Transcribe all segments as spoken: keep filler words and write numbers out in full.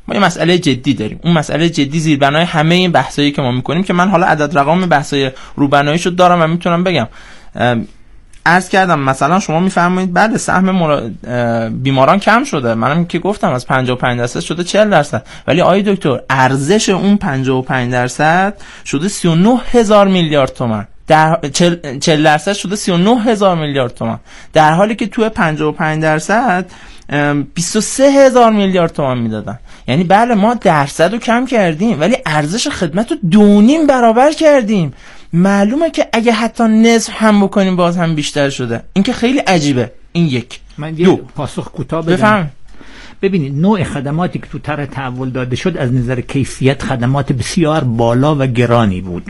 ما یه مسئله جدی داریم. اون مسئله جدی زیربنای همه این بحثایی که ما میکنیم که من حالا عدد رقم بحثای روبناییشو دارم و میتونم بگم. عرض کردم مثلا شما میفرمایید بعد سهم مرا... بیماران کم شده، منم که گفتم از پنجاه و پنج درصد شده چهل درصد، ولی آقای دکتر ارزش اون پنجاه و پنج درصد شده سی و نه هزار میلیارد تومان، در چهل درصد شده سی و نه هزار میلیارد تومان، در حالی که تو پنجاه و پنج درصد بیست و سه هزار میلیارد تومان میدادن. یعنی بله ما درصد رو کم کردیم ولی ارزش خدمت رو دو نیم برابر کردیم. معلومه که اگه حتی نصف هم بکنیم باز هم بیشتر شده. این که خیلی عجیبه. این یک. من یه پاسخ کوتاه بدم. بفهم. ببینید نوع خدماتی که تو طرح تحول داده شد از نظر کیفیت خدمات بسیار بالا و گرانی بود.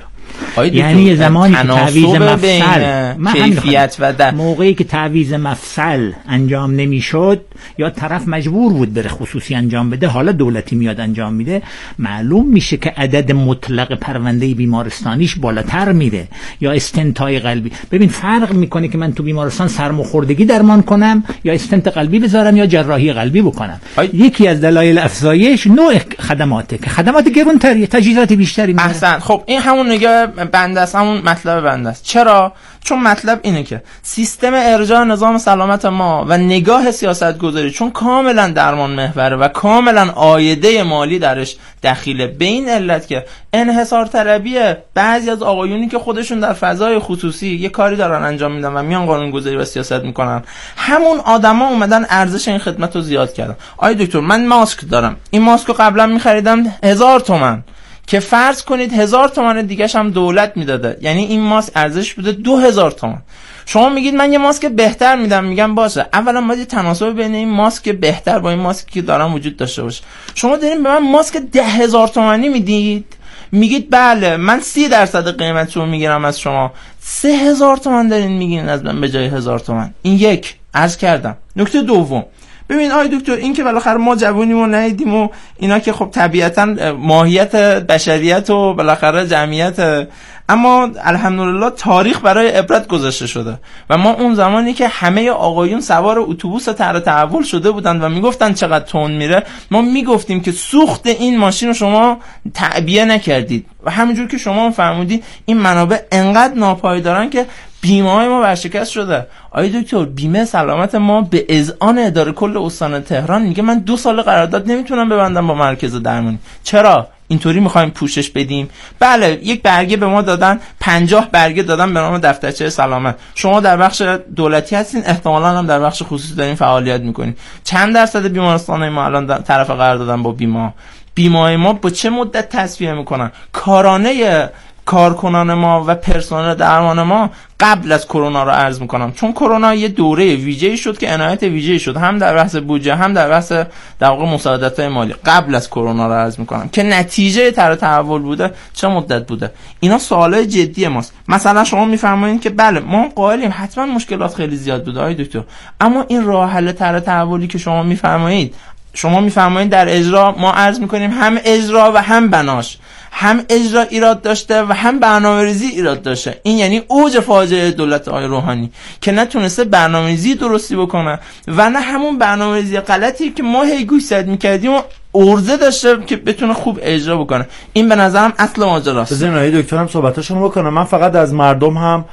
یعنی زمانی که تعویض مفصل کیفیت و در موقعی که تعویض مفصل انجام نمیشد یا طرف مجبور بود بره خصوصی انجام بده، حالا دولتی میاد انجام میده، معلوم میشه که عدد مطلق پرونده بیمارستانیش بالاتر میره. یا استنتای قلبی، ببین فرق میکنه که من تو بیمارستان سرماخوردگی درمان کنم یا استنت قلبی بذارم یا جراحی قلبی بکنم. های. یکی از دلایل افزایش نوع خدماته که خدمات گرانتری، تجهیزات بیشتری میاره. احسن. خب این همون نگاه بنده است، همون مطلب بنده است. چرا؟ چون مطلب اینه که سیستم ارجاع نظام سلامت ما و نگاه سیاست گذاری چون کاملا درمان محوره و کاملا عایده مالی درش دخیله، به این علت که انحصار طلبی بعضی از آقایونی که خودشون در فضای خصوصی یه کاری دارن انجام میدن و میان قانون گذاری و سیاست میکنن، همون آدما اومدن ارزش این خدمت رو زیاد کردن. آی دکتر من ماسک دارم، این ماسک رو قبلا میخریدم هزار تومان که فرض کنید هزار تومان دیگه‌ش هم دولت میداده، یعنی این ماسک ارزش بوده دو هزار تومان. شما میگید من یه ماسک بهتر میدم، میگم باشه، اولا باید یه تناسب بین این ماسک بهتر با این ماسکی که دارم وجود داشته باشه. شما دارین به من ماسک ده هزار تومانی میدید، میگید بله من سی درصد قیمتشو میگیرم از شما، سه هزار تومان دارین میگین از من به جای هزار تومان. این یک عرض کردم. نکته دوم، ببین آی دکتر این که بالاخره ما جوونیم و ندیدیم و اینا که خب طبیعتا ماهیت بشریت و بالاخره جمعیت، اما الحمدلله تاریخ برای عبرت گذاشته شده و ما اون زمانی که همه آقایون سوار اتوبوس طرح تحول شده بودند و میگفتن چقدر تند میره، ما میگفتیم که سوخت این ماشین رو شما تعبیه نکردید و همونجور که شما فرمودید این منابع انقدر ناپایدارن که بیمه های ما ورشکست شده. آی دکتر بیمه سلامت ما به اذعان اداره کل استان تهران میگه من دو سال قرارداد نمیتونم ببندم با مرکز درمانی. چرا؟ اینطوری میخوایم پوشش بدیم؟ بله یک برگه به ما دادن، پنجاه برگه دادن به نام دفترچه سلامت. شما در بخش دولتی هستین، احتمالاً هم در بخش خصوصی دارین فعالیت میکنین. چند درصد بیمارستان ما الان طرف قرار دادن با بیمه؟ بیمه ما با چه مدت تصفیه میکنن؟ کارانه کارکنان ما و پرسنل درمان ما قبل از کرونا رو عرض میکنم، چون کرونا یه دوره ویژه‌ای شد که عنایت ویژه‌ای شد هم در بحث بودجه هم در بحث در واقع مساعدت‌های مالی. قبل از کرونا رو عرض میکنم که نتیجه طرح تحول بوده چه مدت بوده. اینا سوالای جدی ماست. مثلا شما میفرمایید که بله ما قائلیم حتما مشکلات خیلی زیاد بوده آقای دکتر، اما این راه حل طرح تحولی که شما میفرمایید شما میفرمایید در اجرا ما عرض میکنیم هم اجرا و هم بناش، هم اجرا ایراد داشته و هم برنامه‌ریزی ایراد داشته. این یعنی اوج فاجعه دولت آقای روحانی که نتونسته برنامه‌ریزی درستی بکنه و نه همون برنامه‌ریزی غلطی که ما هی گوشزد می‌کردیم و ارزه داشته که بتونه خوب اجرا بکنه. این به نظرم اصل ماجراست. بزنید آقای دکترم صحبتاشون بکنم. من فقط از مردم هم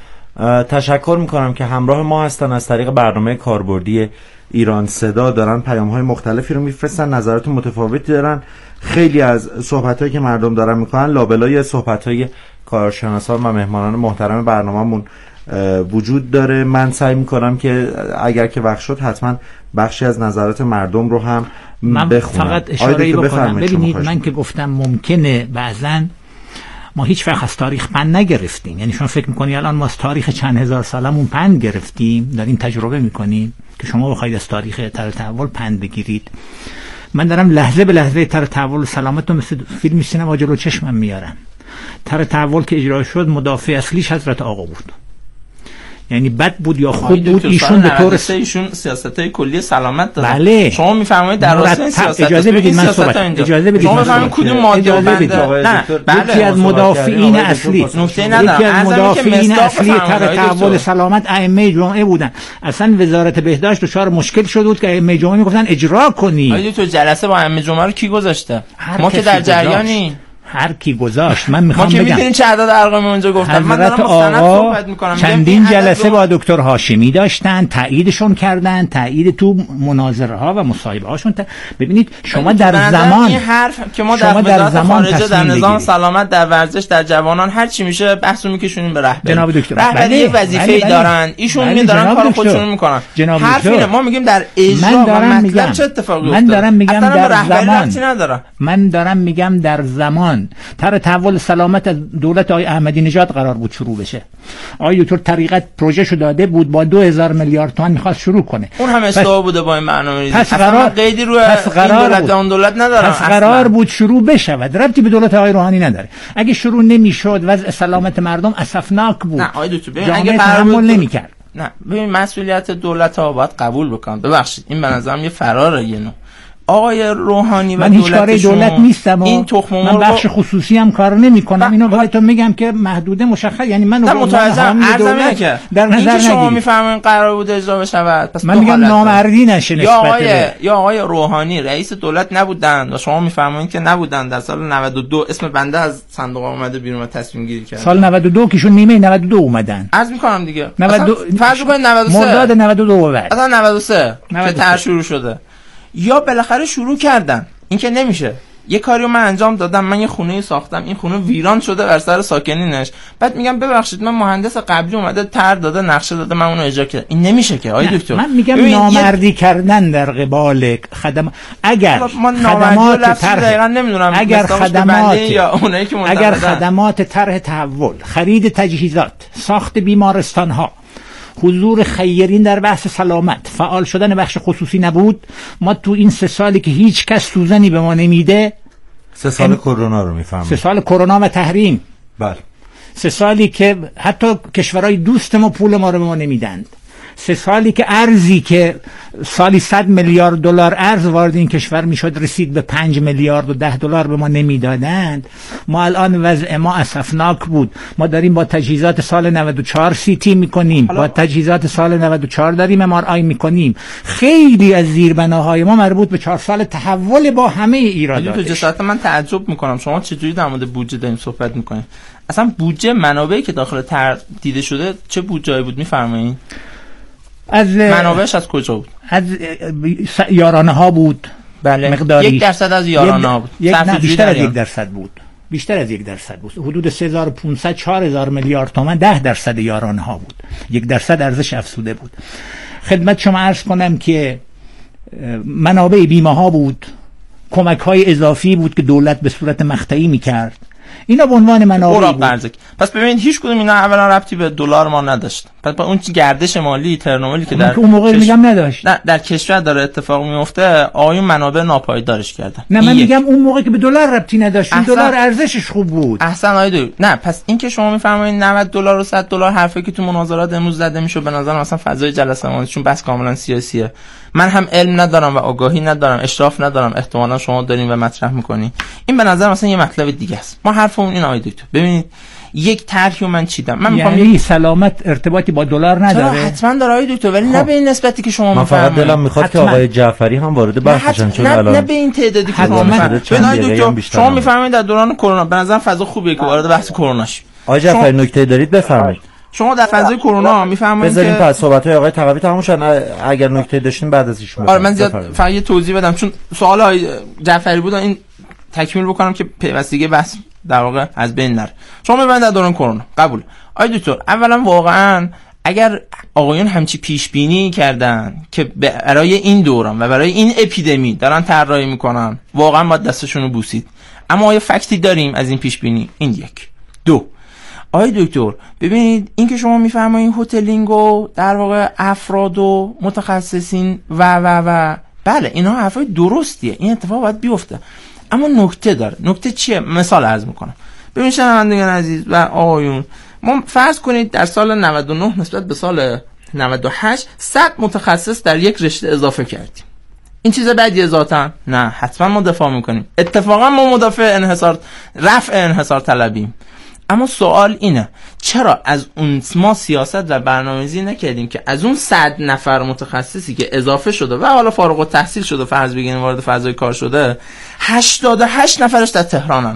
تشکر میکنم که همراه ما هستن، از طریق برنامه کاربردی ایران صدا دارن پیام‌های مختلفی رو میفرستن، نظرات متفاوتی دارن. خیلی از صحبتایی که مردم دارن میکنن لابلای صحبتای کارشناسان و مهمانان محترم برنامه‌مون وجود داره. من سعی میکنم که اگر که وقت شد حتما بخشی از نظرات مردم رو هم من بخونم. فقط اشاره بکنم. ببینید من که گفتم ممکنه بعضن ما هیچ وقت از تاریخ پند نگرفتیم، یعنی شما فکر میکنی الان ما از تاریخ چند هزار سالمون پند گرفتیم، داریم تجربه میکنیم که شما بخواید از تاریخ طرح تحول پند بگیرید. من دارم لحظه به لحظه طرح تحول سلامت رو مثل فیلم سینما جلو چشمم میارم. طرح تحول که اجرا شد مدافع اصلیش حضرت آقا بود، یعنی بد بود یا خوب بود، ایشون به طور س... ایشون سیاست‌های کلی سلامت داره. بله. شما میفرمایید در راستای سیاست اجازه بدید من صحبت اجازه بدید شما بفرمایید کدوم ماده بنده. نه یکی از مدافعین اصلی نکته ندارم، یکی از مدافعین اصلی طرح تحول سلامت ائمه جمعه بودن. اصلا وزارت بهداشت دچار مشکل شده بود که ائمه جمعه میگفتن اجرا کنی. آید تو جلسه با ائمه جمعه رو کی گذاشته؟ ما که در جریانی هر کی گذاشت. من میخوام بگم ما که میدونیم چه عدد ارقامی اونجا گفتم. من دارم مستند صحبت میکنم. چندین جلسه با دکتر هاشمی داشتن، تاییدشون کردن، تایید تو مناظره ها و مصاحبه هاشون. ت... ببینید شما در زمان این حرف که ما در وزارت خارجه در نظام سلامت در ورزش در جوانان هر چی میشه بحثو میکشونیم به رهبری. جناب دکتر رهبری وظیفه‌ای دارن، ایشون میگن دارن کار خودشون میکنن. حرف اینه ما میگیم در اجرا و مطلب چه اتفاقی افتاد. من دارم میگم در زمان من دارم میگم در زمان طرح تحول سلامت از دولت آقای احمدی نژاد قرار بود شروع بشه. آقای دکتر طریقت پروژه شو داده بود، با دو هزار میلیارد تومان میخواست شروع کنه. اون هم اشتباه بوده با این برنامه‌ریزی. پس قرار قیدی روی این دولت اون دولت ندارم. پس قرار بود شروع بشود، ربطی به دولت آقای روحانی نداره. اگه شروع نمیشد وضع سلامت مردم اسفناک بود. نه آقای دکتر ببین اگه تحمل نمیکرد. نه ببین مسئولیت دولت ها باید قبول بکنن. ببخشید این به نظرم یه فراره یه نوع. آقای روحانی و من هیچ کاری دولت نیستم. این تخم مرغ من بخش خصوصی هم کار نمی کنم. اینو برایتون میگم که محدوده مشخص، یعنی من متوجهم دولت که در نظر نگیرید. شما میفرمایید قرار بود اجرا بشود، پس من میگم نامردی نشه نسبت یا آقای یا آقای روحانی رئیس دولت نبودن و شما میفرمایید که نبودن در سال نود و دو اسم بنده از صندوق اومده بیرون و تصمیم گیری کرد. سال نود و دو کهشون نیمه نود و دو اومدن. عرض میکنم دیگه نود و دو فرض کنید نود و سه مرداد نود و دو بعد اصلا نود و سه که طرح شروع شده یا بالاخره شروع کردن. این که نمیشه. یه کاریو من انجام دادم، من یه خونه ساختم، این خونه ویران شده بر سر ساکنینش، بعد میگم ببخشید من مهندس قبلی اومده طرح داده نقشه داده من اونو اجرا کردم. این نمیشه که آقای دکتر. من میگم نامردی یه... کردن در قبال خدمات. اگر خدمات طرح نمیدونم اگر خدمات یا اونایی که اگر خدمات طرح تحول، خرید تجهیزات، ساخت بیمارستان ها، حضور خیرین در بحث سلامت، فعال شدن بخش خصوصی نبود، ما تو این سه سالی که هیچ کس سوزنی به ما نمیده، سه سال ام... کرونا رو میفهمم، سه سال کرونا و تحریم، بله، سه سالی که حتی کشورهای دوست ما پول ما رو به ما نمیدند، سه سالی که ارزی که سالی صد میلیارد دلار ارز وارد این کشور میشد رسید به پنج میلیارد و ده دلار به ما نمیدادند. ما الان وضع ما اسفناک بود. ما داریم با تجهیزات سال نود و چهار سی تی میکنیم، با تجهیزات سال نود و چهار داریم ام آر آی میکنیم. خیلی از زیربناهای ما مربوط به چهار سال تحول با همه ایراداتش. تو جسارت من تعجب میکنم شما چجوری در مورد بودجه داریم صحبت میکنید؟ اصلا بودجه منابعی که داخل طرح دیده شده چه بودجه‌ای بود میفرمایید؟ از منابعش از کجا بود؟ از یارانه ها بود. بله. مقداری یک درصد از یارانه ها بود. یک نه بیشتر از یک درصد بود. بیشتر از یک درصد بود. حدود سه هزار و پانصد چهار هزار میلیارد تومان ده درصد یارانه ها بود. یک درصد ارزش افزوده بود. خدمت شما عرض کنم که منابع بیمه ها بود. کمک های اضافی بود که دولت به صورت مقطعی میکرد. اینا به عنوان منابع بود. پس ببینید هیچ کدوم اینا اولا ربطی به دلار ما نداشت. پس با اون گردش مالی ترنومالی که در اون موقع کش... میگم نداشت. نه در کشور داره اتفاق میفته، آیون منابع ناپایدارش کردن. نه من میگم اون موقع که به دلار ربطی نداشت، اون دلار ارزشش خوب بود. احسن آیدو. نه پس این که شما میفرمایید نود دلار و صد دلار حرفی که تو مناظرات امروز زده میشه به نظر مثلا فضای جلسه ما چون بس کاملا سیاسیه. من هم علم ندارم و آگاهی ندارم، اشراف ندارم، احتمالاً شما دارین و مطرح میکنین. این به نظر مثلا یه مطلب دیگه است. ما حرفمون این آیدو. ببینید یک طرحی من چیدم. من میخوام یعنی سلامت ارتباطی با دلار نداره. حتما داره آقای دکتر، ولی خب. نه به این نسبتی که شما میفرمایید. من فقط دلم میخواد که آقای جعفری هم وارد بحثشن چون الان نه به این تعدادی که شما میفرمایید. شما میفرمایید در دوران کرونا به نظر فضا خوبیه که وارد بحث کرونا شید. آقای جعفری نکته دارید بفرمایید. شما در فضای کرونا میفرمایید که بذاریم پس صحبت‌های آقای تقوی تموم شد، اگر نکته داشتین بعد از ایشون. آره من زیاد فقط یه توضیح بدم چون سوال آقای جعفری بود این تکمیل بکنم که پیوستگی بحث در واقع از بین نره. شما می‌بینید در دوران کرونا قبول. آقای دکتر اولا واقعا اگر آقایون همچی پیش بینی کردن که برای این دوران و برای این اپیدمی دارن طراحی میکنن واقعا ما دستشون رو بوسید. اما آیا فکتی داریم از این پیش بینی؟ این یک. دو آقای دکتر ببینید این که شما میفرمایید هتلینگ و در واقع افراد و متخصصین و و و بله اینا حرفای درستیه، این اتفاق باید بیفته، اما نکته داره. نکته چیه؟ مثال عرض میکنم. ببینید شنوندگان عزیز و آقایون، ما فرض کنید در سال نود و نه نسبت به سال نود و هشت صد متخصص در یک رشته اضافه کردیم. این چیز بدیه ذاتاً؟ نه، حتما ما دفاع میکنیم. اتفاقا ما مدافع انحصار رفع انحصار طلبیم. اما سوال اینه چرا از اون ما سیاست و برنامه‌ریزی نکردیم که از اون صد نفر متخصصی که اضافه شده و حالا فارغ التحصیل شده، فرض بگیریم وارد فضای کار شده، هشتاد و هشت نفرش در تهرانن.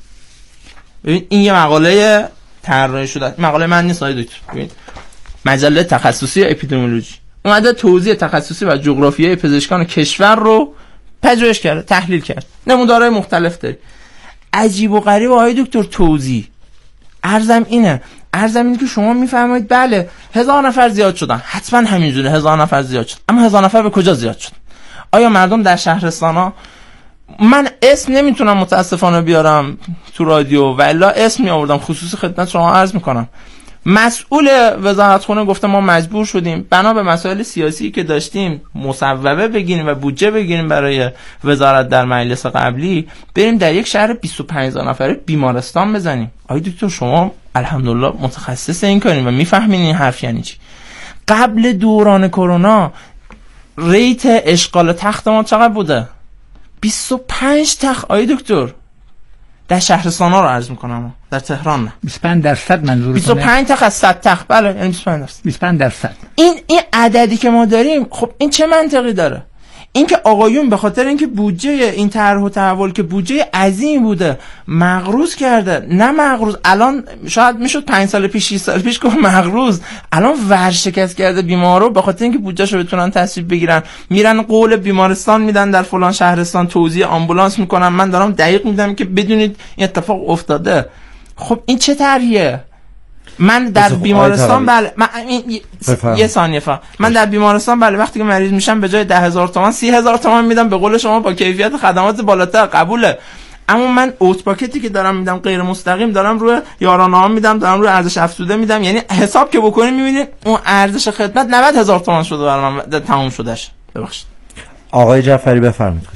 ببین این یه مقاله طراحی شده، مقاله من نیست آید دکتر. ببین مجله تخصصی اپیدمیولوژی اومده توضیح تخصصی و جغرافیای پزشکان کشور رو پژوهش کرده، تحلیل کرد، نمودارهای مختلف داری. عجیب و غریب آقای دکتر توضیح. عرضم اینه عرضم اینه که شما میفرمایید بله هزار نفر زیاد شدن، حتما همینجوره هزار نفر زیاد شد، اما هزار نفر به کجا زیاد شد؟ آیا مردم در شهرستانا، من اسم نمیتونم متاسفانه بیارم تو رادیو و الا اسم می آوردم خصوصی خدمت شما عرض میکنم، مسئول وزارتخونه گفته ما مجبور شدیم بنا به مسائل سیاسی که داشتیم مصوبه بگیریم و بودجه بگیریم برای وزارت در مجلس قبلی، بریم در یک شهر بیست و پنج هزار نفره بیمارستان بزنیم. آقای دکتر شما الحمدلله متخصص این کارین و میفهمین این حرف یعنی چی. قبل دوران کرونا ریت اشغال تخت ما چقدر بوده؟ بیست و پنج تخت آقای دکتر. در شهرستان ها رو عرض میکنم، در تهران نه. بیست و پنج درصد منظورتونه؟ بیست و پنج تخت از صد تخت، بله یعنی بیست و پنج درصد. بیست و پنج درصد. این این عددی که ما داریم خب این چه منطقی داره؟ این که آقایون به خاطر اینکه بودجه این طرح و تحول که بودجه عظیم بوده مغروض کرده، نه مغروض الان شاید میشد پنج سال پیش شش سال پیش گفت مغروض، الان ورشکست کرده بیمارو به خاطر اینکه بودجهشو بتونن تصویب بگیرن، میرن قول بیمارستان میدن در فلان شهرستان، توزیع آمبولانس میکنن. من دارم دقیق میدم که بدونید این اتفاق افتاده. خب این چه طرحیه؟ من در بیمارستان بله من این یه ثانیه فقط من در بیمارستان بله وقتی که مریض میشم به جای ده هزار تومان سی هزار تومان میدم، به قول شما با کیفیت خدمات بالاتر، قبوله. اما من اوت پاکتی که دارم میدم غیر مستقیم دارم روی یارانه ها میدم، دارم روی ارزش افزوده میدم، یعنی حساب که بکنید میبینید اون ارزش خدمت نود هزار تومان شده برای من تموم شدهش. ببخشید آقای جعفری بفرمایید.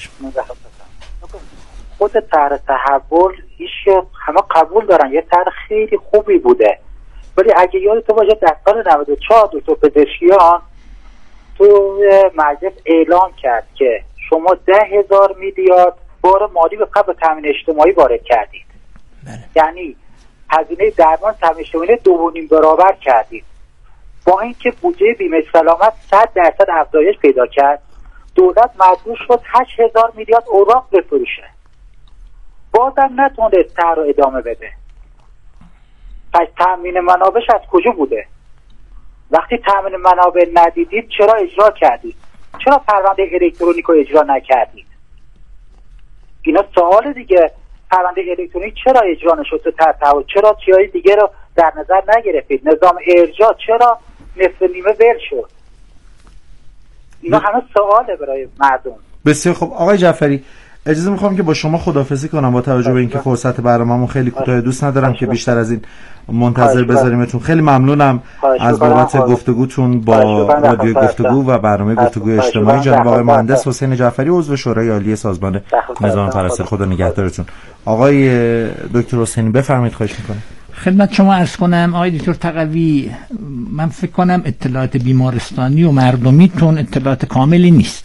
خود طرح تحول ایش همه قبول دارن، یه طرح خیلی خوبی بوده، ولی اگه یادتون باشه در سال نود و چهار دکتر پزشکیان تو مجلس اعلام کرد که شما ده هزار میلیارد بار مالی به قبل تامین اجتماعی وارد کردید. بله. یعنی هزینه درمان تامین اجتماعی دو و نیم برابر کردید. با اینکه بودجه بیمه سلامت صد درصد افزایش پیدا کرد، دولت مجبور شد هشت هزار میلیارد اوراق بفروشه. بازم نتونده طرح رو ادامه بده. پس تامین منابعش از کجا بوده؟ وقتی تامین منابع ندیدید چرا اجرا کردید؟ چرا پرونده الکترونیک رو اجرا نکردید؟ اینا سوال دیگه. پرونده الکترونیک چرا اجرا نشد تو تحول؟ چرا چیزای دیگه رو در نظر نگرفتید؟ نظام ارجاع چرا نصف نیمه ول شد؟ اینا همه سواله برای مردم. بسیار خب آقای جعفری، اجازه میخوام که با شما خداحافظی کنم با توجه به اینکه فرصت برنامه‌مون خیلی کوتاه، دوست ندارم که بیشتر از این منتظر بذاریمتون. خیلی ممنونم از بابت گفتگوتون با رادیو گفتگو و برنامه گفتگوی اجتماعی. جناب آقای مهندس حسین جعفری عضو شورای عالی سازمان نظام پرستاری، خدا نگهدارتون. آقای دکتر حسینی بفرمایید، خواهش میکنم. خدمت شما عرض کنم آقای دکتر تقوی، من فکر کنم اطلاعات بیمارستانی و مردمیتون اطلاعات کاملی نیست.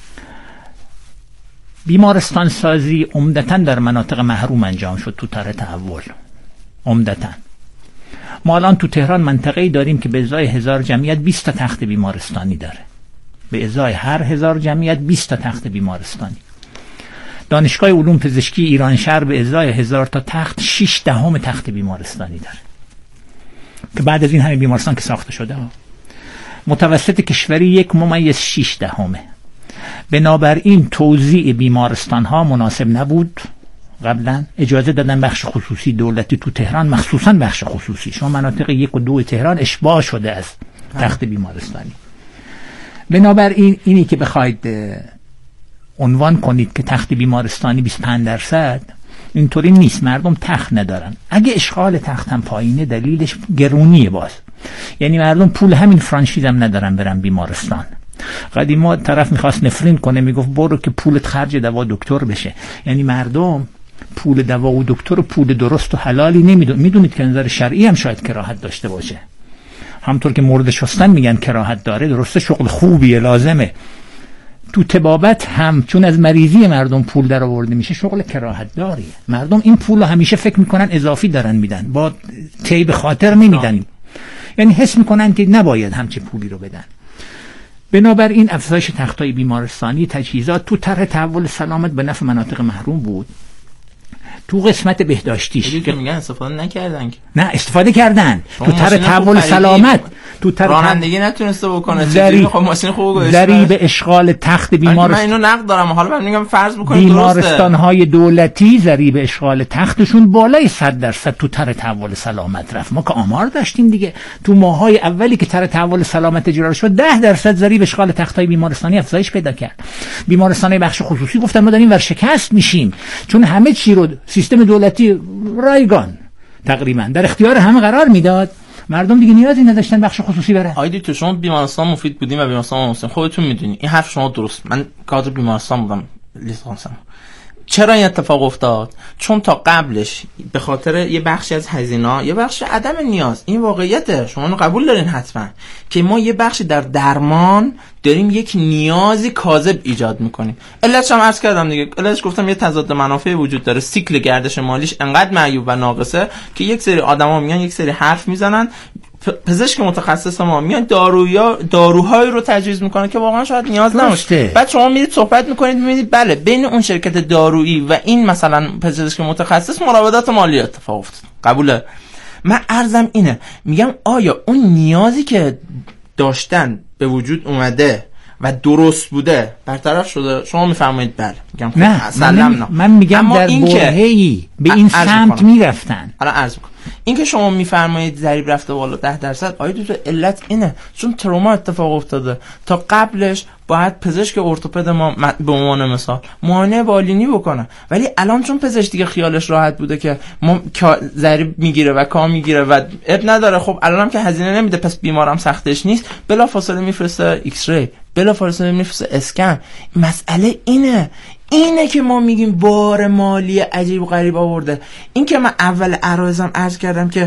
بیمارستان سازی عمدتاً در مناطق محروم انجام شد تو طرح تحول. عمدتاً ما الان تو تهران منطقه‌ای داریم که به ازای هزار جمعیت بیست تا تخت بیمارستانی داره، به ازای هر هزار جمعیت بیست تا تخت بیمارستانی. دانشگاه علوم پزشکی ایران شهر به ازای هزار تا تخت شش دهم تخت بیمارستانی داره که بعد از این همه بیمارستان که ساخته شده ها. متوسط کشوری یک ممیز شش دهمه. بنابراین توزیع بیمارستان ها مناسب نبود. قبلا اجازه دادن بخش خصوصی دولتی تو تهران، مخصوصا بخش خصوصی، شما مناطق یک و دو تهران اشباع شده از تخت بیمارستانی. بنابراین اینی که بخواید عنوان کنید که تخت بیمارستانی بیست و پنج درصد، اینطوری نیست. مردم تخت ندارن. اگه اشغال تخت هم پایینه دلیلش گرونیه باز، یعنی مردم پول همین فرانشیز هم ندارن برن بیمارستان. قدیما طرف میخواست نفرین کنه، میگفت برو که پولت خرج دوا دکتر بشه. یعنی مردم پول دوا و دکتر و پول درست و حلالی نمیدون. میدونید که نظر شرعی هم شاید کراهت داشته باشه، همطور که مورد شستن میگن کراهت داره، درسته شغل خوبیه لازمه. تو طبابت هم چون از مریضی مردم پول در آورده میشه شغل کراهت داریه. مردم این پول رو همیشه فکر میکنن اضافی دارن میدن، با طیب خاطر نمیدن، یعنی حس میکنن که نباید همچین پولی رو بدن. بنابراین افزایش تختای بیمارستانی، تجهیزات تو طرح تحول سلامت به نفع مناطق محروم بود. تو قسمت بهداشتیش که میگن استفاده نکردن که نه استفاده کردن تو طرح تحول سلامت، تو طرح رانندگی نتونسته بکنه، چجوری خب ماشین خوب گذاشت ضریب اشغال تخت بیمارستان. من اینو نقد دارم، حالا من میگم فرض بکنید بیمارستان های دولتی ضریب اشغال تختشون بالای صد درصد تو طرح تحول سلامت رفت. ما که آمار داشتیم دیگه، تو ماهای اولی که طرح تحول سلامت اجرا شد ده درصد ضریب اشغال تختای بیمارستانی افزایش پیدا کرد. بیمارستان‌های بخش خصوصی گفتن ما داریم ورشکست میشیم، چون همه چی رو سیستم دولتی رایگان تقریبا در اختیار همه قرار میداد، مردم دیگه نیازی نداشتن بخش خصوصی بره. آیدی تو شما بیمارستان مفید بودیم و بیمارستان مفید خودتون میدونی این حرف شما درست. من کادر بیمارستان بودم لیسانسم. چرا این اتفاق افتاد؟ چون تا قبلش به خاطر یه بخشی از هزینه‌ها، یه بخش عدم نیاز، این واقعیته، شما اینو قبول دارین حتما، که ما یه بخشی در درمان داریم یک نیازی کاذب ایجاد میکنیم. علتش هم عرض کردم دیگه، علتش گفتم یه تضاد منافع وجود داره، سیکل گردش مالیش انقدر معیوب و ناقصه که یک سری آدما میان یک سری حرف میزنن، پزشک متخصص ما میان دارویا داروهایی رو تجویز میکنه که واقعا شاید نیاز نباشه. بعد شما میرید صحبت میکنید میبینید بله بین اون شرکت دارویی و این مثلا پزشک متخصص مراودات مالی اتفاق افتاد. قبوله. من عرضم اینه، میگم آیا اون نیازی که داشتن به وجود اومده و درست بوده برطرف شده؟ شما میفرمایید بله. میگم نه من, من میگم در برهه‌ای به این سمت میرفتن. حالا عرض میکنم این که شما میفرمایید ضریب رفته بالا ده درصد، آیا دو تا علت اینه چون تروما اتفاق افتاده. تا قبلش باید پزشک ارتوپد ما به عنوان مثال معاینه بالینی بکنه، ولی الان چون پزشک دیگه خیالش راحت بوده که ما ضریب میگیره و کام میگیره و اب نداره، خب الانم که هزینه نمیده پس بیمارم سختش نیست، بلافاصله میفرسته ایکس ری، بلافاصله میفرسته اسکن. مسئله اینه اینه که ما میگیم بار مالی عجیب و غریب آورده. این که من اول عرایزم عرض کردم که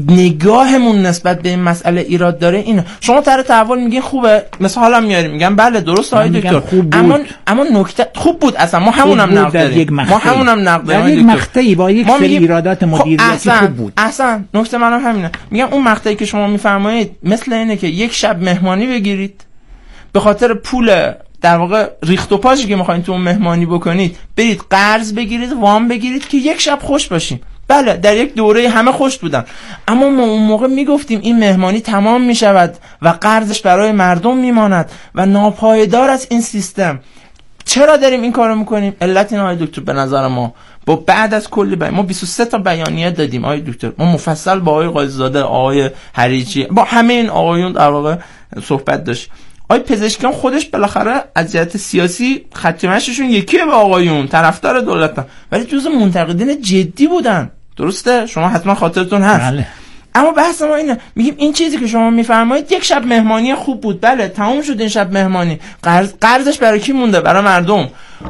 نگاهمون نسبت به این مسئله ایراد داره اینه. شما طرح تحول میگین خوبه، مثلا حالا میاریم میگم بله درست های دکتر، اما اما نکته خوب بود اصلا ما همونم نقد داریم، ما همونم نقد داریم در یک مقطعی با یک سری ایرادات مدیریتی خوب بود. اصلا نکته منم همینه، میگم اون مقطعی که شما میفرمایید مثل اینه که یک شب مهمانی بگیرید به خاطر پول در واقع ریخت و پاشی که میخواین تو اون مهمانی بکنید، برید قرض بگیرید، وام بگیرید که یک شب خوش باشیم. بله در یک دوره همه خوش بودن، اما ما اون موقع میگفتیم این مهمانی تمام میشود و قرضش برای مردم میماند و ناپایدار است این سیستم. چرا داریم این کارو میکنیم؟ علت این آقای دکتر به نظر ما با بعد از کلی بیان ما بیست و سه تا بیانیه دادیم آقای دکتر، ما مفصل با آقای قاضی‌زاده، آقای حریچی، با همه این آقایون در واقع صحبت داشت. آقای پزشکیان خودش بالاخره از جهت سیاسی خطیمششون یکیه با آقایون، طرفدار دولتن، ولی جزو منتقدین جدی بودن. درسته؟ شما حتما خاطرتون هست. بله. اما بحث ما اینه، میگیم این چیزی که شما میفرمایید یک شب مهمانی خوب بود، بله تموم شد این شب مهمانی، قرض قرضش برای کی مونده؟ برای مردم.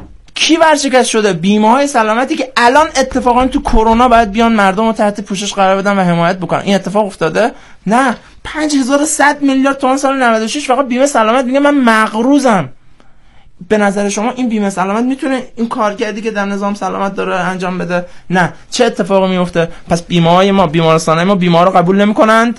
کی ورشکست شده؟ بیمه‌های سلامتی که الان اتفاقا تو کرونا باید بیان مردم رو تحت پوشش قرار بدن و حمایت بکنن. این اتفاق افتاده؟ نه. پنج هزار و صد میلیارد تومان سال نود و شش فقط بیمه سلامت. میگه من مغروزم. به نظر شما این بیمه سلامت میتونه این کارکردی که در نظام سلامت داره انجام بده؟ نه. چه اتفاقی میفته؟ پس بیمه‌های ما، بیمارستان‌های ما بیمار رو قبول نمی‌کنند.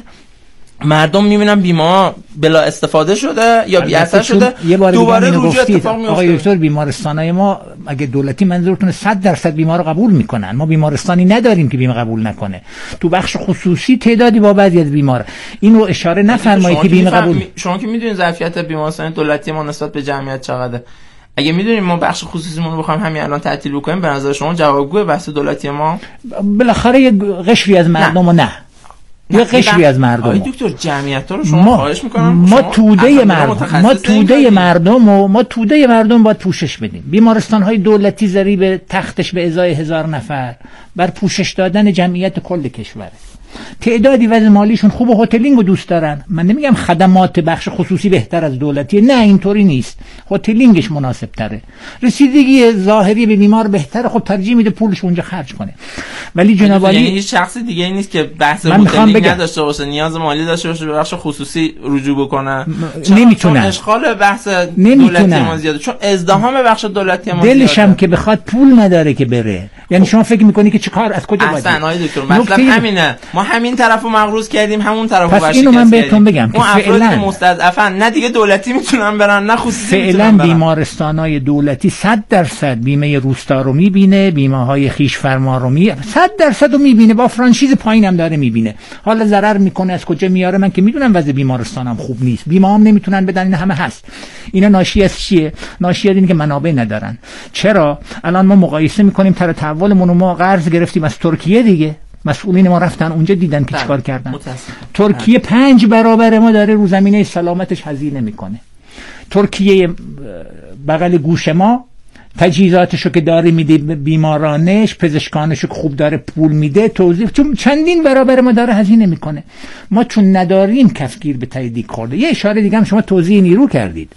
مردم میبینن بیمار بلا استفاده شده یا بی اثر شده، دوباره رجوع اتفاق میفته. آقای دکتر بیمارستانای ما اگه دولتی منظورتون صد درصد بیمار رو قبول میکنن، ما بیمارستانی نداریم که بیمه قبول نکنه. تو بخش خصوصی تعدادی با بعضی از بیمار اینو اشاره نفرمایید که بیمه قبول. شما که میدونید ظرفیت بیمارستان دولتی ما نسبت به جمعیت چقدره. اگه میدونیم ما بخش خصوصیمون رو بخوایم همین الان تعطیل بکنیم، به نظر شما جوابگوی بحث دولتی ما؟ بالاخره یه قشری از مردم نه یه قشری از مردم. آقای دکتر جمعیت رو شما خواهش میکنم ما توده مردم ما توده مردم و ما توده مردم باید پوشش بدیم. بیمارستان های دولتی ضریب تختش به ازای هزار نفر بر پوشش دادن جمعیت کل کشوره. تعدادی وضع مالیشون خوب و هتلینگ رو دوست دارن. من نمیگم خدمات بخش خصوصی بهتر از دولتی، نه اینطوری نیست، هتلینگش مناسب تره، رسیدگی ظاهری به بیمار بهتره، خب ترجیح میده پولش اونجا خرج کنه. ولی جناب عالی یعنی هیچ شخص دیگه ای نیست که بحث هتلینگ نداشته باشه، نیاز مالی داشته باشه به بخش خصوصی رجوع بکنه. نمیتونن. اشغال بحث دولتی ما زیاده، چون ازدحام بخش دولتی ما زیاده. دلش هم که بخواد پول نداره که بره. یعنی شما فکر میکنی که چه کار از کجا باید؟ اصلا آقای دکتر مطلب همینه، ما همین طرفو مغروض کردیم، همون طرفو ورشکست کردیم. اینو من بهتون بگم که فعلا مستضعفن نه دیگه دولتی میتونن برن نه خصوصی میتونن برن. فعلا بیمارستانای دولتی صد درصد بیمه روستا رو میبینه، بیمه های خیش فرما رو می صد درصد رو میبینه، با فرانچیز پایینم داره میبینه. حالا ضرر میکنه از کجا میاره؟ من که میدونم وضع بیمارستانم خوب نیست، بیمه هم نمیتونن بدن، این همه هست. اینا ناشی از چیه؟ ناشی از اینه که منابع ندارن. چرا الان ما مقایسه میکنیم تر تحولمون، ما قرض گرفتیم از ترکیه دیگه، مسئولین ما رفتن اونجا دیدن که چیکار کردن. ترکیه پنج برابر ما داره رو زمینه سلامتش هزینه میکنه. ترکیه بغل گوش ما تجهیزاتشو که داره میده بیمارانش، پزشکانشو که خوب داره پول میده، توضیح چون چندین برابر ما داره هزینه میکنه. ما چون نداریم کفگیر به تایید خورده. یه اشاره دیگه هم شما توزیع نیرو کردید.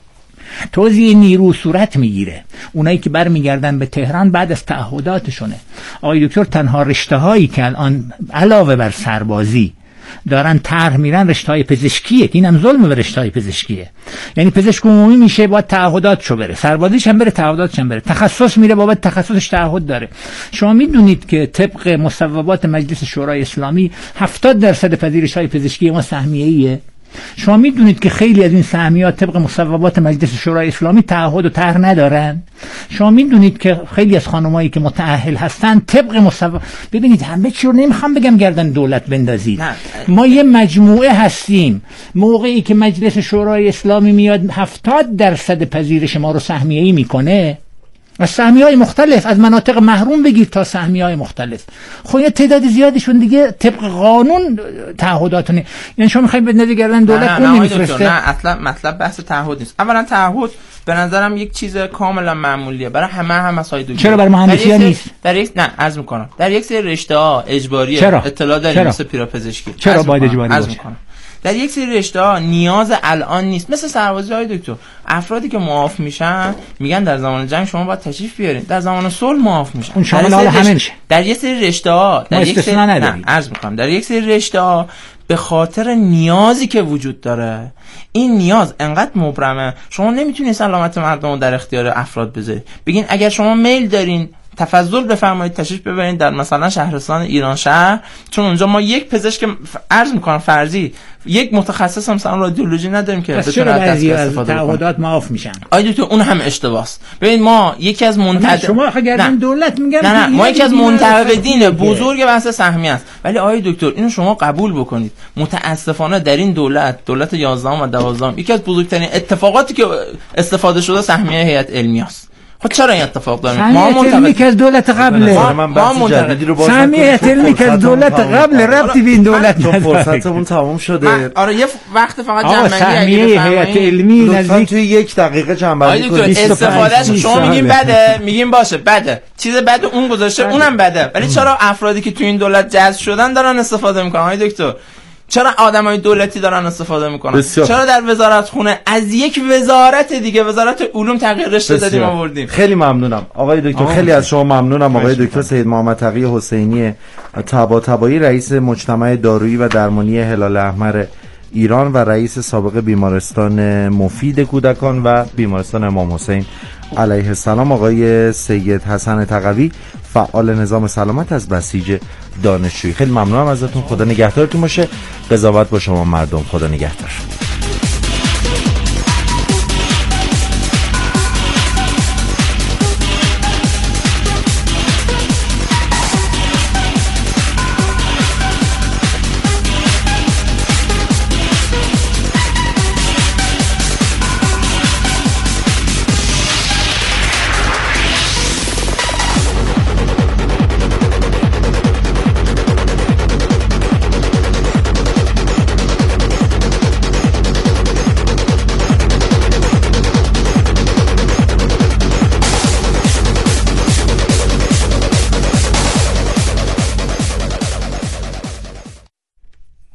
توزیع نیرو صورت میگیره، اونایی که برمیگردن به تهران بعد از تعهداتشونه. آقای دکتر تنها رشته هایی که الان علاوه بر سربازی دارن طرح میرن رشته های پزشکیه، که اینم ظلم به رشته های پزشکیه. یعنی پزشک عمومی میشه باید تعهداتشو بره، سربازیش هم بره تعهداتش هم بره، تخصص میره باید تخصصش تعهد داره. شما میدونید که طبق مصوبات مجلس شورای اسلامی هفتاد درصد پذیرش های پزشکی ما سهمیه‌ایه. شما میدونید که خیلی از این سهمیات طبق مصوبات مجلس شورای اسلامی تعهد و طرح ندارن. شما میدونید که خیلی از خانمایی که متأهل هستن طبق مصوبات، ببینید همه چی رو نمیخوام بگم گردن دولت بندازید. نه. ما یه مجموعه هستیم، موقعی که مجلس شورای اسلامی میاد هفتاد درصد پذیرش ما رو سهمیه‌ای میکنه، از سهمیه‌های مختلف، از مناطق محروم بگیر تا سهمیه‌های مختلف، خب یه تعداد زیادیشون دیگه طبق قانون تعهداتونه. یعنی شما می‌خواید بندازی گردن دولت اون نمی‌فرسته؟ نه اصلا مطلب بحث تعهد نیست. اولا تعهد به نظرم یک چیز کاملا معمولیه برای همه هم مسائل دکتر. چرا برای مهندسی نیست؟ در یک نه عرض می‌کنم در یک سری رشته‌ها اجباریه. چرا؟ اطلاع داریم مثل پیراپزشکی. چرا باید اجباری باشه؟ در یک سری رشته‌ها نیاز الان نیست، مثل سربازی های دکتر. افرادی که معاف میشن میگن در زمان جنگ شما باید تشریف بیارین، در زمان صلح معاف میشن. اون شامل حال همه میشه. در یک سری رشته‌ها در یک سری نه عرض میکنم در یک سری رشته‌ها به خاطر نیازی که وجود داره، این نیاز انقدر مبرمه شما نمیتونید سلامت مردم رو در اختیار افراد بذارید. بگین اگر شما میل دارین تفضل بفرمایید تشریف ببرید در مثلا شهرستان ایران شهر، چون اونجا ما یک پزشک عرض میکنم فرضی یک متخصص مثلا رادیولوژی نداریم که بتونه بعضی از تعهدات معاف میشن. آید تو اون هم اشتباهه. ببین ما یکی از منتقد شما اگر دولت میگم نه نه ما یکی از منتقدین بزرگ بحث سهمیه است، ولی آید دکتر اینو شما قبول بکنید متاسفانه در این دولت دولت یازدهم و دوازدهم یکی از بزرگترین اتفاقاتی که استفاده شده سهمیه هیئت علمی است. خب چرا این اتفاق داره؟ ما منتقدی که از دولت قبله، ما منتقدی رو باز سهمیه علمی که از دولت قبل ربطی به این دولت نداره. فرصتمون تموم شده. آره یه وقت فقط جنبندی سهمیه هیئت علمی نزدیک توی یک دقیقه جنبندی کنید. استفادهش شما میگین بده، میگین باشه بده، چیز بده اون گذاشته اونم بده، ولی چرا افرادی که تو این دولت جذب شدن دارن استفاده میکنن؟ های دکتر چرا آدمای دولتی دارن استفاده میکنن؟ بسیار. چرا در وزارت خونه از یک وزارت دیگه وزارت علوم تغییر رشته دادیم آوردیم؟ خیلی ممنونم آقای دکتر، خیلی از شما ممنونم آقای دکتر سید محمد تقی حسینی طباطبایی، رئیس مجتمع دارویی و درمانی هلال احمر ایران و رئیس سابق بیمارستان مفید کودکان و بیمارستان امام حسین علیه السلام، آقای سید حسن تقوی فعال نظام سلامت از بسیج دانشجویی. خیلی ممنونم ازتون، خدا نگهدارتون باشه، قضاوت با شما مردم، خدا نگهدار.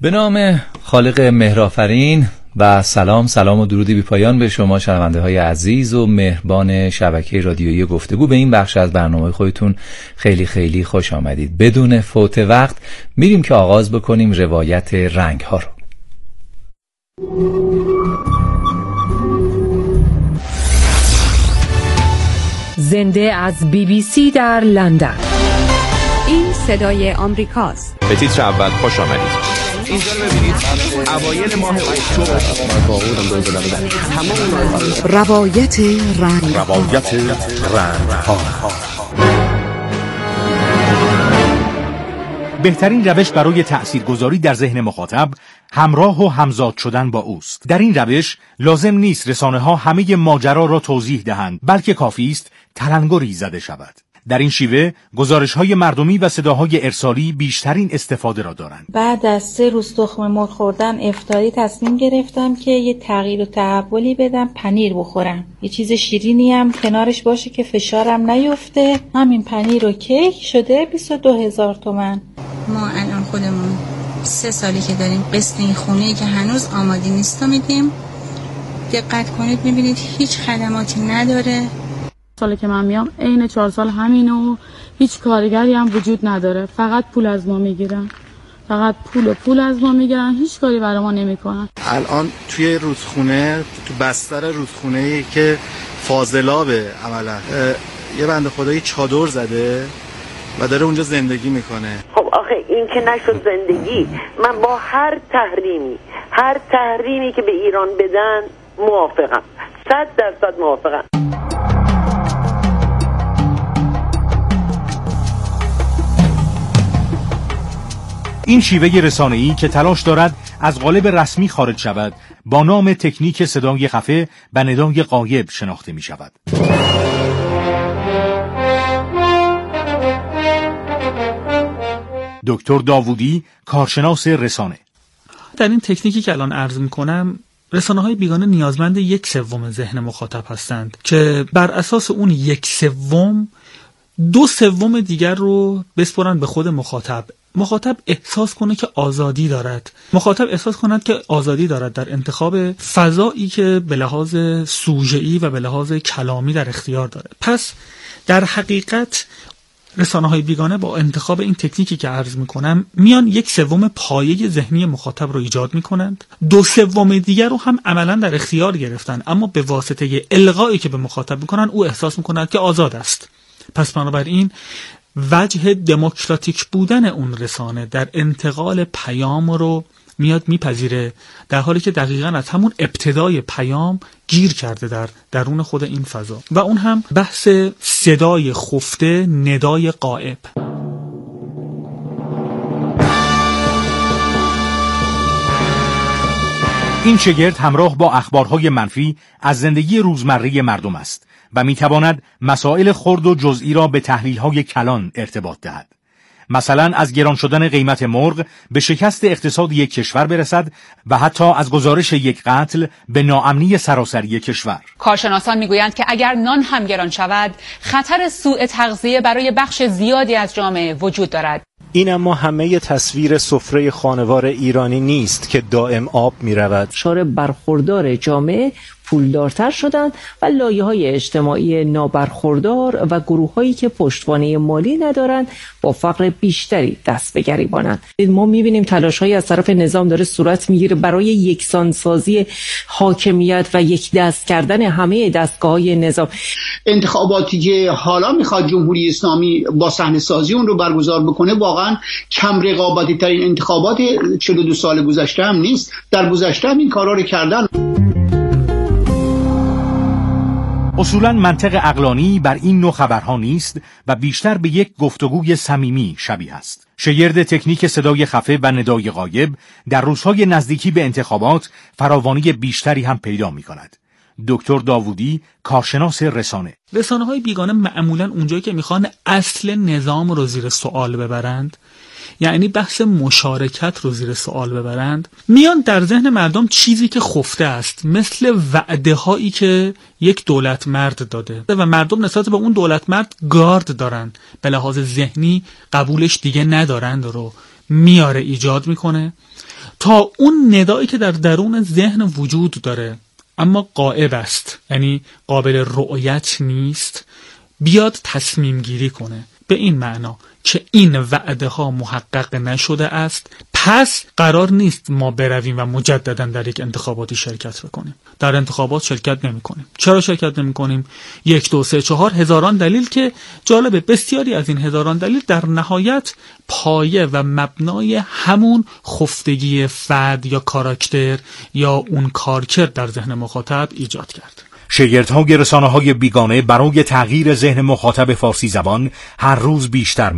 به نام خالق مهرآفرین و سلام سلام و درودی بی پایان به شما شنونده های عزیز و مهربان شبکه رادیویی گفتگو. به این بخش از برنامه خودتون خیلی خیلی خوش آمدید. بدون فوت وقت میریم که آغاز بکنیم روایت رنگ ها رو. زنده از بی بی سی در لندن. این صدای آمریکاست. به تیتر اول خوش آمدید. اینجا ببینید اوایل ماه اکتبر روایت رنگ روایت رنگ ها. بهترین روش برای تأثیرگذاری در ذهن مخاطب همراه و همزاد شدن با اوست. در این روش لازم نیست رسانه‌ها همه ماجرا را توضیح دهند، بلکه کافی است تلنگری زده شود. در این شیوه گزارش‌های مردمی و صداهای ارسالی بیشترین استفاده را دارند. بعد از سه روز تخم مرغ خوردن افطاری تصمیم گرفتم که یه تغییر و تحولی بدم، پنیر بخورم. یه چیز شیرینی هم کنارش باشه که فشارم نیفته. همین پنیر و کیک شده بیست و دو هزار تومان. ما الان خودمون سه سالی که داریم قسط این خونه‌ای که هنوز آماده نیست میدیم. دقت کنید می‌بینید هیچ خدماتی نداره. سالی که من میام عین چهار سال همینو، هیچ کارگری هم وجود نداره، فقط پول از ما میگیرن، فقط پول و پول از ما میگیرن، هیچ کاری برای ما نمیکنن. الان توی رودخونه، تو بستر رودخونه‌ای که فاضلابه عملا یه بنده خدایی چادر زده و داره اونجا زندگی میکنه. خب آخه این که نشد زندگی. من با هر تحریمی هر تحریمی که به ایران بدن موافقم، صد درصد موافقم. این شیوه رسانه‌ای که تلاش دارد از قالب رسمی خارج شود با نام تکنیک صدای خفه و ندای غایب شناخته می شود. دکتر داوودی، کارشناس رسانه. در این تکنیکی که الان عرض می‌کنم، رسانه‌های بیگانه نیازمند یک سوم ذهن مخاطب هستند که بر اساس اون یک سوم دو سوم دیگر رو بسپرن به خود مخاطب. مخاطب احساس کنه که آزادی دارد. مخاطب احساس کند که آزادی دارد در انتخاب فضایی که به لحاظ سوژه‌ای و به لحاظ کلامی در اختیار داره. پس در حقیقت رسانه‌های بیگانه با انتخاب این تکنیکی که عرض می‌کنم میان یک سوم پایه ذهنی مخاطب رو ایجاد می‌کنند، دو سوم دیگر رو هم عملاً در اختیار گرفتن، اما به واسطه القایی که به مخاطب می‌کنن او احساس می‌کند که آزاد است. پس بنابراین وجه دموکراتیک بودن اون رسانه در انتقال پیام رو میاد میپذیره، در حالی که دقیقاً از همون ابتدای پیام گیر کرده در درون خود این فضا، و اون هم بحث صدای خفته، ندای غائب. این شگرد همراه با اخبارهای منفی از زندگی روزمره مردم است و میتواند مسائل خرد و جزئی را به تحلیل‌های کلان ارتباط دهد. مثلا از گران شدن قیمت مرغ به شکست اقتصاد یک کشور برسد و حتی از گزارش یک قتل به ناامنی سراسری کشور. کارشناسان میگویند که اگر نان هم گران شود، خطر سوء تغذیه برای بخش زیادی از جامعه وجود دارد. این اما همه تصویر سفره خانوار ایرانی نیست که دائم آب می رود. شار برخوردار جامعه پولدارتر شدند و لایه‌های اجتماعی نابرخوردار و گروه‌هایی که پشتوانه مالی ندارند با فقر بیشتری دست به گریبانند. ما می‌بینیم تلاش‌هایی از طرف نظام داره صورت می‌گیره برای یکسانسازی حاکمیت و یک دست کردن همه دستگاه‌های نظام. انتخاباتی که حالا می‌خواد جمهوری اسلامی با صحنه‌سازی اون رو برگزار بکنه واقعاً کم رقابتی ترین انتخابات چهل و دو سال گذشته هم نیست. در گذشته هم این کارا رو کردن. اصولاً منطق عقلانی بر این نوع خبرها نیست و بیشتر به یک گفتگوی صمیمی شبیه است. شگرد تکنیک صدای خفه و ندای غایب در روزهای نزدیکی به انتخابات فراوانی بیشتری هم پیدا می کند. دکتر داوودی، کارشناس رسانه. رسانه‌های بیگانه معمولاً اونجایی که میخوان اصل نظام رو زیر سوال ببرند، یعنی بحث مشارکت رو زیر سوال ببرند، میان در ذهن مردم چیزی که خفته است، مثل وعده هایی که یک دولت مرد داده و مردم نسبت به اون دولت مرد گارد دارن، به لحاظ ذهنی قبولش دیگه ندارند، رو میاره ایجاد میکنه تا اون ندایی که در درون ذهن وجود داره اما غائب است، یعنی قابل رؤیت نیست، بیاد تصمیم گیری کنه به این معنا که این وعده ها محقق نشده است، پس قرار نیست ما برویم و مجددا در یک انتخاباتی شرکت بکنیم. در انتخابات شرکت نمی کنیم. چرا شرکت نمی کنیم؟ یک دو سه چهار هزاران دلیل که جالبه بسیاری از این هزاران دلیل در نهایت پایه و مبنای همون خفتگی فرد یا کاراکتر یا اون کارکرد در ذهن مخاطب ایجاد کرد. شگردهای رسانه‌های بیگانه برای تغییر ذهن مخاطب فارسی زبان هر روز بیشتر